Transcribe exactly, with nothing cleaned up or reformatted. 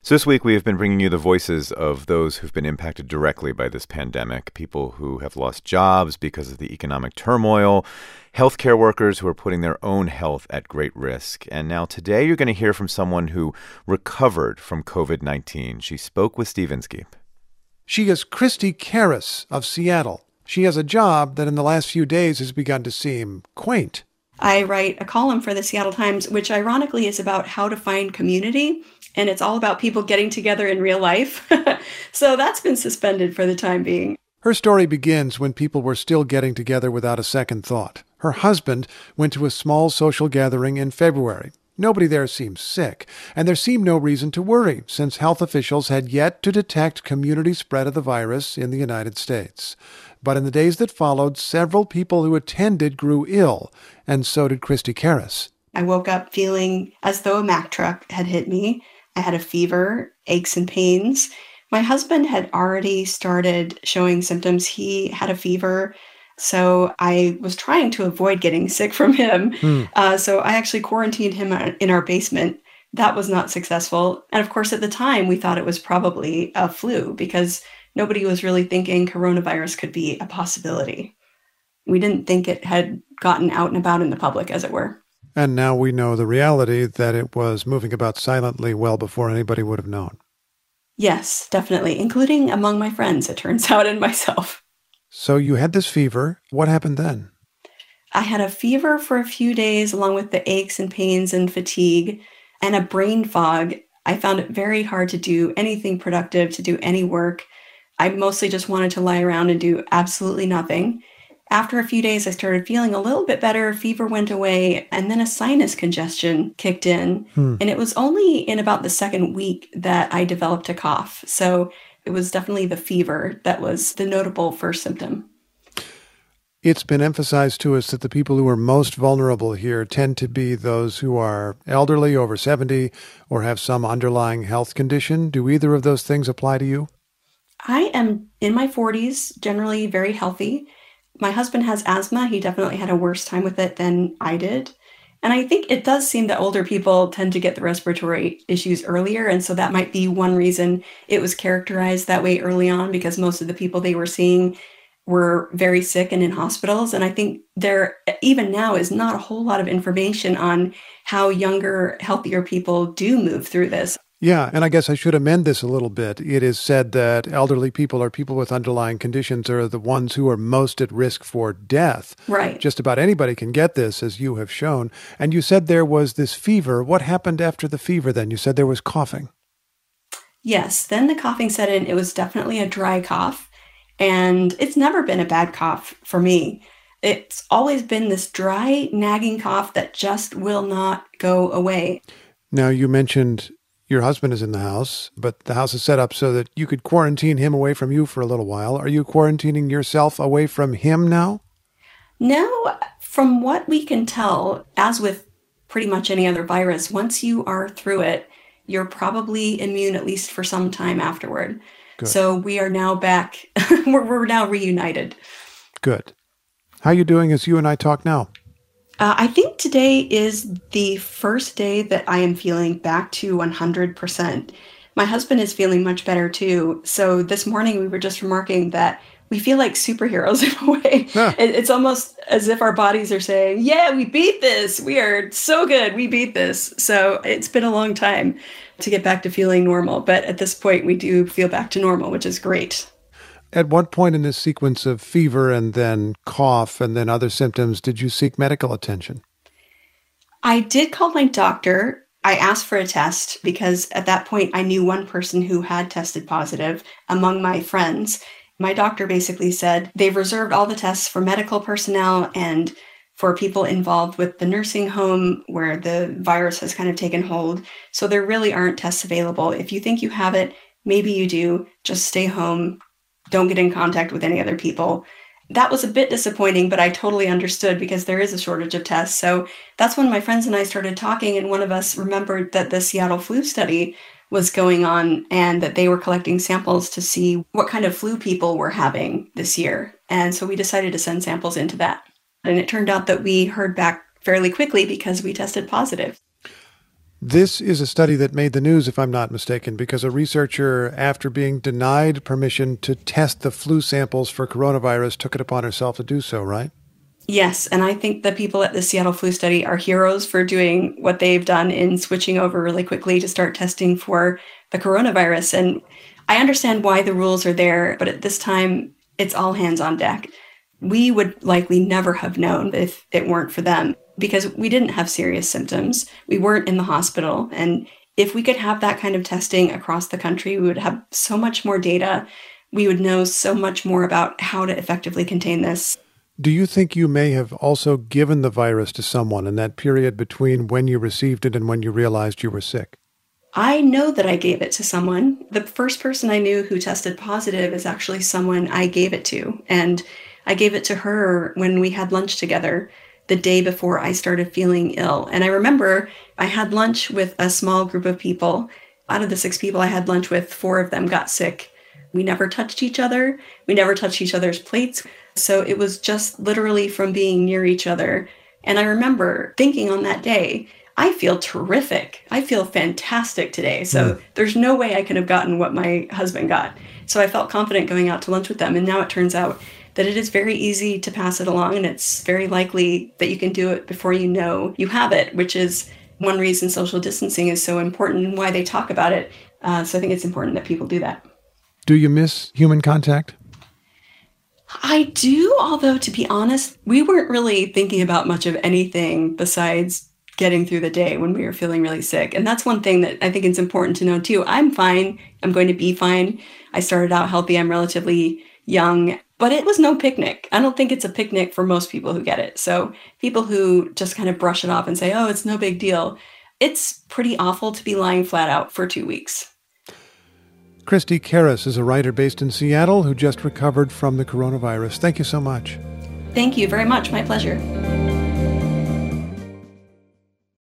So this week we have been bringing you the voices of those who've been impacted directly by this pandemic, people who have lost jobs because of the economic turmoil, healthcare workers who are putting their own health at great risk. And now today you're going to hear from someone who recovered from covid nineteen. She spoke with Steve Inskeep. She is Christy Karras of Seattle. She has a job that in the last few days has begun to seem quaint. I write a column for the Seattle Times, which ironically is about how to find community. And it's all about people getting together in real life. So that's been suspended for the time being. Her story begins when people were still getting together without a second thought. Her husband went to a small social gathering in February. Nobody there seemed sick, and there seemed no reason to worry, since health officials had yet to detect community spread of the virus in the United States. But in the days that followed, several people who attended grew ill, and so did Christy Karras. I woke up feeling as though a Mack truck had hit me. I had a fever, aches and pains. My husband had already started showing symptoms. He had a fever. So I was trying to avoid getting sick from him. Hmm. Uh, so I actually quarantined him in our basement. That was not successful. And of course, at the time, we thought it was probably a flu because nobody was really thinking coronavirus could be a possibility. We didn't think it had gotten out and about in the public, as it were. And now we know the reality that it was moving about silently well before anybody would have known. Yes, definitely, including among my friends, it turns out, and myself. So you had this fever. What happened then? I had a fever for a few days, along with the aches and pains and fatigue and a brain fog. I found it very hard to do anything productive, to do any work. I mostly just wanted to lie around and do absolutely nothing. After a few days, I started feeling a little bit better. Fever went away, and then a sinus congestion kicked in. Hmm. And it was only in about the second week that I developed a cough. So it was definitely the fever that was the notable first symptom. It's been emphasized to us that the people who are most vulnerable here tend to be those who are elderly, over seventy, or have some underlying health condition. Do either of those things apply to you? I am in my forties, generally very healthy. My husband has asthma. He definitely had a worse time with it than I did. And I think it does seem that older people tend to get the respiratory issues earlier. And so that might be one reason it was characterized that way early on, because most of the people they were seeing were very sick and in hospitals. And I think there, even now, is not a whole lot of information on how younger, healthier people do move through this. Yeah, and I guess I should amend this a little bit. It is said that elderly people or people with underlying conditions are the ones who are most at risk for death. Right. Just about anybody can get this, as you have shown. And you said there was this fever. What happened after the fever then? You said there was coughing. Yes, then the coughing set in. It was definitely a dry cough. And it's never been a bad cough for me. It's always been this dry, nagging cough that just will not go away. Now, you mentioned your husband is in the house, but the house is set up so that you could quarantine him away from you for a little while. Are you quarantining yourself away from him now? No, from what we can tell, as with pretty much any other virus, once you are through it, you're probably immune at least for some time afterward. Good. So we are now back. we're, we're now reunited. Good. How are you doing as you and I talk now? Uh, I think today is the first day that I am feeling back to one hundred percent. My husband is feeling much better too. So this morning we were just remarking that we feel like superheroes in a way. Huh. It, it's almost as if our bodies are saying, yeah, we beat this. We are so good. We beat this. So it's been a long time to get back to feeling normal. But at this point, we do feel back to normal, which is great. At what point in this sequence of fever and then cough and then other symptoms did you seek medical attention? I did call my doctor. I asked for a test because at that point I knew one person who had tested positive among my friends. My doctor basically said they've reserved all the tests for medical personnel and for people involved with the nursing home where the virus has kind of taken hold. So there really aren't tests available. If you think you have it, maybe you do. Just stay home. Don't get in contact with any other people. That was a bit disappointing, but I totally understood because there is a shortage of tests. So that's when my friends and I started talking, and one of us remembered that the Seattle flu study was going on and that they were collecting samples to see what kind of flu people were having this year. And so we decided to send samples into that. And it turned out that we heard back fairly quickly because we tested positive. This is a study that made the news, if I'm not mistaken, because a researcher, after being denied permission to test the flu samples for coronavirus, took it upon herself to do so, right? Yes, and I think the people at the Seattle Flu Study are heroes for doing what they've done in switching over really quickly to start testing for the coronavirus. And I understand why the rules are there, but at this time, it's all hands on deck. We would likely never have known if it weren't for them because we didn't have serious symptoms. We weren't in the hospital. And if we could have that kind of testing across the country, we would have so much more data. We would know so much more about how to effectively contain this. Do you think you may have also given the virus to someone in that period between when you received it and when you realized you were sick? I know that I gave it to someone. The first person I knew who tested positive is actually someone I gave it to. And I gave it to her when we had lunch together the day before I started feeling ill. And I remember I had lunch with a small group of people. Out of the six people I had lunch with, four of them got sick. We never touched each other. We never touched each other's plates. So it was just literally from being near each other. And I remember thinking on that day, I feel terrific. I feel fantastic today. So mm. there's no way I could have gotten what my husband got. So I felt confident going out to lunch with them. And now it turns out that it is very easy to pass it along. And it's very likely that you can do it before you know you have it, which is one reason social distancing is so important and why they talk about it. Uh, so I think it's important that people do that. Do you miss human contact? I do, although to be honest, we weren't really thinking about much of anything besides getting through the day when we were feeling really sick. And that's one thing that I think it's important to know too. I'm fine. I'm going to be fine. I started out healthy. I'm relatively young, but it was no picnic. I don't think it's a picnic for most people who get it. So people who just kind of brush it off and say, oh, it's no big deal. It's pretty awful to be lying flat out for two weeks. Christy Karras is a writer based in Seattle who just recovered from the coronavirus. Thank you so much. Thank you very much. My pleasure.